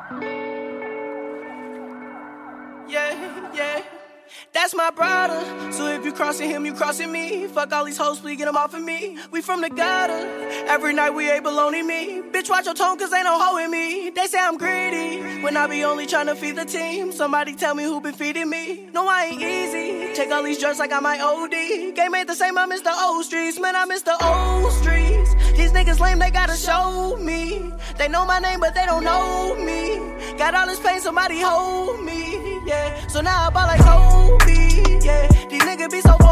Yeah, yeah. That's my brother. So if you crossing him, you crossing me. Fuck all these hoes, please get them off of me. We from the gutter. Every night we ain't baloney me. Bitch, watch your tone, cause ain't no hoe in me. They say I'm greedy when I be only trying to feed the team. Somebody tell me who been feeding me. No, I ain't easy. Take all these drugs like I might OD. Game ain't the same, I miss the old streets. Man, I miss the old streets. These niggas lame, they gotta show me. They know my name, but they don't know me. Got all this pain, somebody hold me. Yeah, so now I ball like Kobe. Yeah, these niggas be so